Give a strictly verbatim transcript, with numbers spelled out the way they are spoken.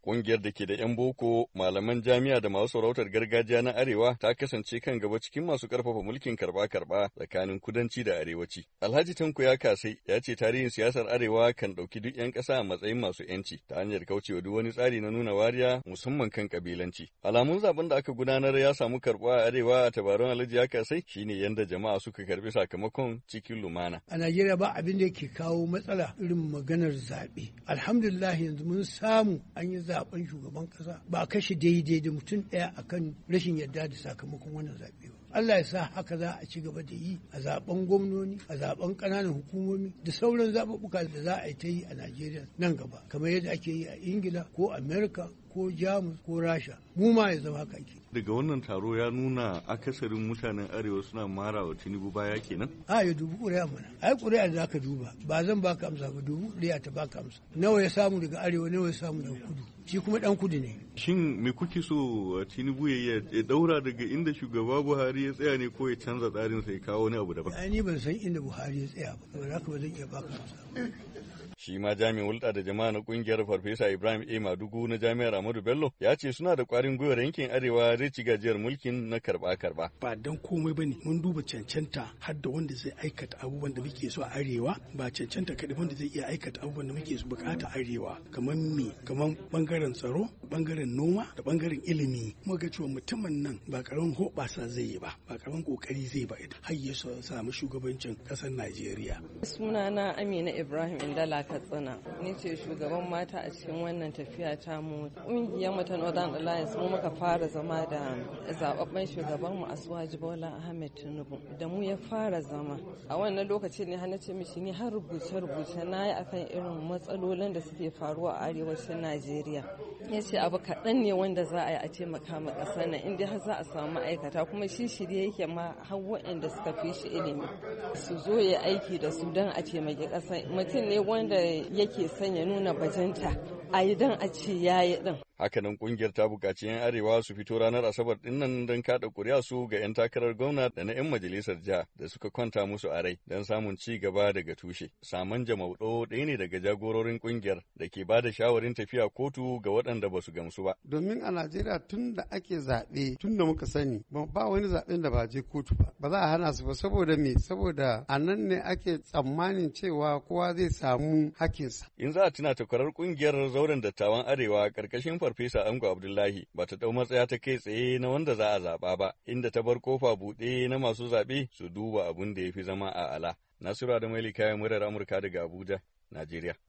Ƙungiyar da ke da 'yan boko, malaman jami'a da masu sarautar gargajiya na Arewa ta kasance kan gaba cikin masu ƙarfafa mulkin karɓa-karɓa tsakanin kudanci da arewaci. Alhaji Tanko ya kasai ya ce tarihin siyasar Arewa kan ɗauki duk 'yan ƙasa a matsayin masu 'yanci ta hanyar kaucewa duk wani tsari na nuna wariya musamman kan ƙabilanci. Alamun zaben da aka gudanar ya samu karɓuwa a Arewa a tabarun Alhaji ya kasai shine yanda jama'a suka karɓi sakamakon cikin lumana. A Najeriya ba abin da yake kawo matsala irin maganar zaɓe. Alhamdulillah yanzu mun samu an yi zaben shugaban kasa ba a kashe daidai da mutum ɗaya akan rashin yarda da sakamakon wannan zaɓe ba. Allah ya sa haka za a ci gaba da yi a zaben gwamnoni, a zaben ƙananan hukumomi da sauran zaɓuɓɓuka da za a yi ta yi a Najeriya nan gaba kamar yadda ake yi a Ingila ko Amerika ko Jamus ko Rasha. Mu ma ya zama haka ake. Daga wannan taro ya nuna akasarin mutanen Arewa suna mara wa Tinubu baya kenan? A ya dubu ƙuri'a mana. Ai ƙuri'a da ka duba ba zan baka amsa ba dubu ƙuri'a ta baka amsa. Nawa ya samu daga Arewa nawa ya samu daga Kudu. Shi kuma ɗan Kudu ne. Shin me kuke so Tinubu ya ya daura daga inda shugaba Buhari ya tsaya ne ko ya canza tsarin sa ya kawo wani abu daban? Ai ni ban san inda Buhari ya tsaya ba. Saboda haka ba zan iya baka amsa. Shi ma jami'in hulɗa da jama'a na ƙungiyar Farfesa Ibrahim A. Madugu na Jami'ar Ahmadu Bello ya ce suna da ƙwarin gwiwar yankin Arewa zai ci gajiyar mulkin na karɓa-karɓa. Ba don komai ba ne mun duba cancanta har da wanda zai aikata abubuwan da muke so a Arewa ba cancanta kaɗai wanda zai iya aikata abubuwan da muke so bukata Arewa kamar me kamar bangaren tsaro bangaren noma da bangaren ilimi muka ga cewa mutumin nan ba karamin hoɓasa zai yi ba ba karamin kokari zai ba har ya samu shugabancin ƙasar Najeriya. Sunana Amina Ibrahim Indala Katsina ni ce shugaban mata a cikin wannan tafiya ta mu ƙungiyar mu ta Northern Alliance mu muka fara zama da zababben shugaban mu Asuwaji Bola Ahmed Tinubu da mu ya fara zama a wannan lokacin ne har na ce mishi ni har rubuce rubuce na yi akan irin matsalolin da suke faruwa a arewacin Najeriya ya ce abu kaɗan ne wanda za a yi a taimaka ma ƙasar nan inda har za a samu ma'aikata kuma shi shirye yake ma har waɗanda suka fi shi ilimi su zo ya aiki da su don a taimaki ƙasar mutum ne wanda yake son ya nuna bajinta a yi don a ce ya yi ɗin. Hakanan kungiyar ta buƙaci 'yan Arewa su fito ranar Asabar ɗin nan don kaɗa ƙuri'a su ga 'yan takarar gwamna da na 'yan majalisar jiha da suka kwanta musu a rai don samun ci gaba daga tushe. Saman Jamauɗo ɗaya ne daga jagororin kungiyar da ke ba da shawarin tafiya kotu ga waɗanda ba su gamsu ba. Domin a Najeriya tun da ake zaɓe tun da muka sani ba wani zaɓen da ba je kotu ba. Ba za a hana su ba saboda me saboda a nan ne ake tsammanin cewa kowa zai samu hakinsa. In za a tuna takwarar kungiyar zauren dattawan Arewa ƙarƙashin Farfesa Ango Abdullahi ba ta ɗau matsaya ta kai tsaye na wanda za a zaɓa ba, inda ta bar kofa buɗe na masu zaɓe su duba abin da ya fi zama a ala. Nasiru Adamu kayan murar Amurka daga Abuja, Najeriya.